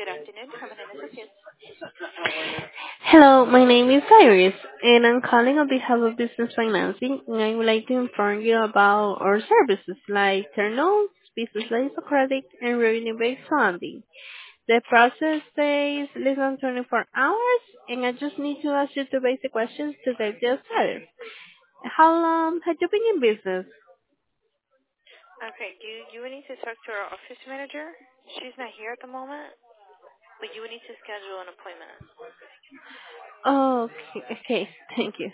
Good afternoon. How may I assist you? Hello, my name is Iris, and I'm calling on behalf of Business Financing, and I would like to inform you about our services like term loans, business lines of credit, and revenue-based funding. The process takes less than 24 hours, and I just need to ask you two basic questions to get you started. How long have you been in business? Okay. You would need to talk to our office manager. She's not here at the moment, but you would need to schedule an appointment. Oh, okay, thank you.